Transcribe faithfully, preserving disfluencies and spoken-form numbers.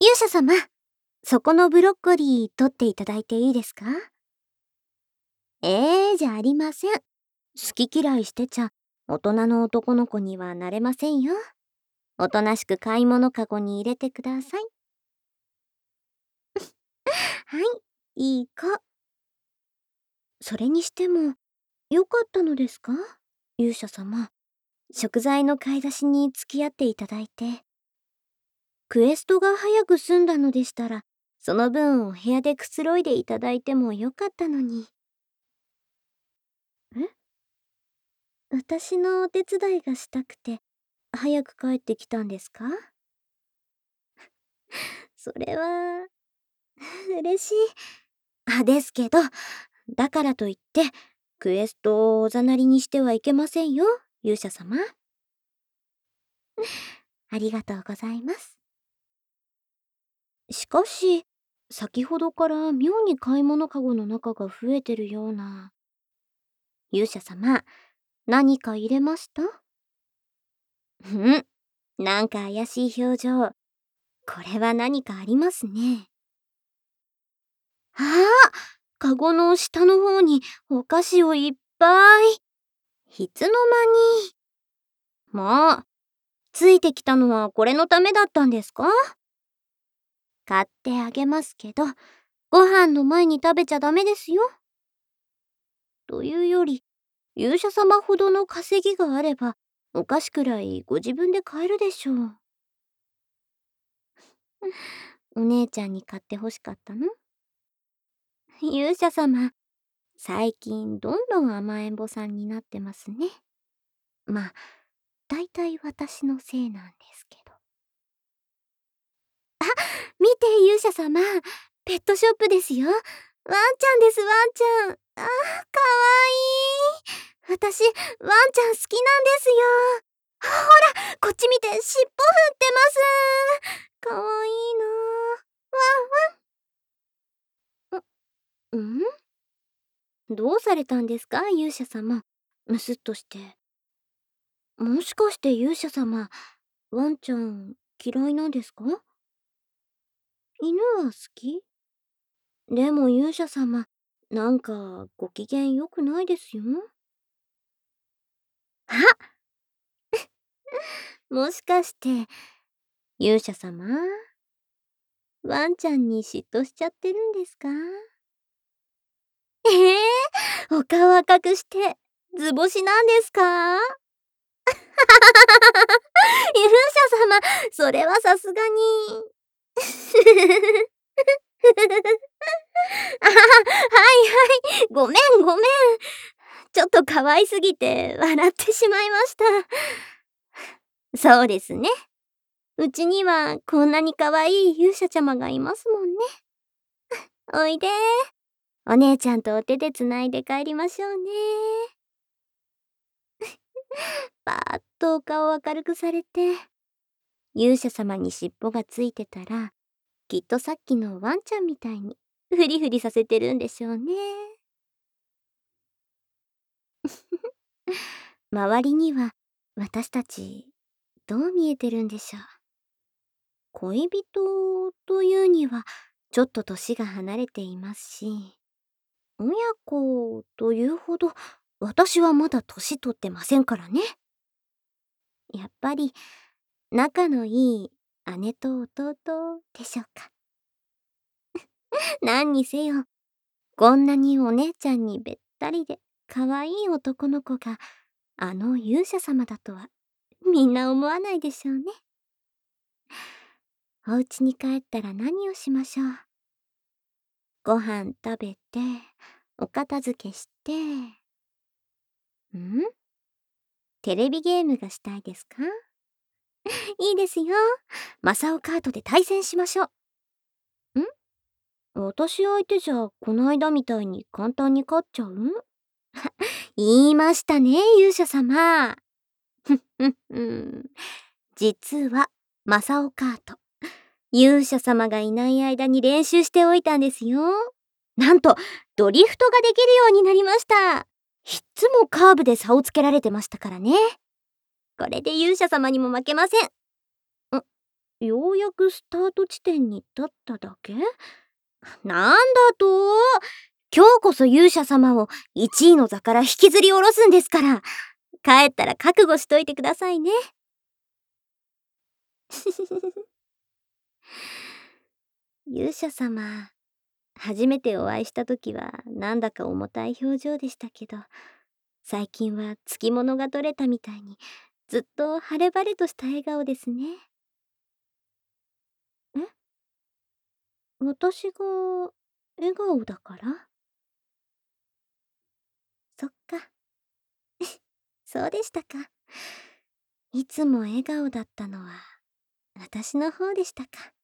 勇者様、そこのブロッコリー取っていただいていいですか？えー、じゃありません。好き嫌いしてちゃ、大人の男の子にはなれませんよ。おとなしく買い物かごに入れてください。はい、いい子。それにしても、よかったのですか？勇者様。食材の買い出しに付き合っていただいて。クエストが早く済んだのでしたら、その分お部屋でくつろいでいただいてもよかったのに。え？私のお手伝いがしたくて、早く帰ってきたんですか？それは、嬉しい。あ、ですけど、だからといって、クエストをおざなりにしてはいけませんよ、勇者様。ありがとうございます。しかし、先ほどから妙に買い物かごの中が増えてるような。勇者様、何か入れました？ん？なんか怪しい表情。これは何かありますね。ああ、カゴの下の方にお菓子をいっぱい。いつの間に。もう、ついてきたのはこれのためだったんですか？買ってあげますけど、ご飯の前に食べちゃダメですよ。というより、勇者様ほどの稼ぎがあれば、お菓子くらいご自分で買えるでしょう。お姉ちゃんに買ってほしかったの？勇者様、最近どんどん甘えん坊さんになってますね。まあ、だいたい私のせいなんですけど。あ、見て勇者様、ペットショップですよ。ワンちゃんです、ワンちゃん。あー、かわいい。私、ワンちゃん好きなんですよ。あ、ほら、こっち見て、尻尾振ってます。かわいいな。ワンワン。ん？どうされたんですか、勇者様。むすっとして。もしかして勇者様、ワンちゃん嫌いなんですか？犬は好き？でも勇者様、なんかご機嫌よくないですよ。あ、もしかして、勇者様、ワンちゃんに嫉妬しちゃってるんですか？ええー、お顔赤くして、図星なんですか？勇者様、それはさすがに。あはは、はいはい、ごめんごめん。ちょっと可愛すぎて笑ってしまいました。そうですね。うちにはこんなに可愛い勇者ちゃまがいますもんね。おいで。お姉ちゃんとお手でつないで帰りましょうね。パーッとお顔を明るくされて、勇者様に尻尾がついてたら、きっとさっきのワンちゃんみたいにフリフリさせてるんでしょうね。周りには私たちどう見えてるんでしょう。恋人というにはちょっと年が離れていますし、親子というほど私はまだ年取ってませんからね。やっぱり仲のいい姉と弟でしょうか。何にせよ、こんなにお姉ちゃんにべったりで可愛い男の子があの勇者様だとはみんな思わないでしょうね。お家に帰ったら何をしましょう。ご飯食べて、お片付けして、ん？テレビゲームがしたいですか？いいですよ。マサオカートで対戦しましょう。ん？私相手じゃこの間みたいに簡単に勝っちゃう？言いましたね、勇者様。ふんふんふん。実は、マサオカート。勇者様がいない間に練習しておいたんですよ。なんと、ドリフトができるようになりました。いっつもカーブで差をつけられてましたからね。これで勇者様にも負けません。ん？ ようやくスタート地点に立っただけ？なんだと？今日こそ勇者様をいちいの座から引きずり下ろすんですから、帰ったら覚悟しといてくださいね。勇者様、初めてお会いした時はなんだか重たい表情でしたけど、最近はつきものが取れたみたいにずっと晴れ晴れとした笑顔ですね。え、私が笑顔だから？そっか。そうでしたか。いつも笑顔だったのは私の方でしたか。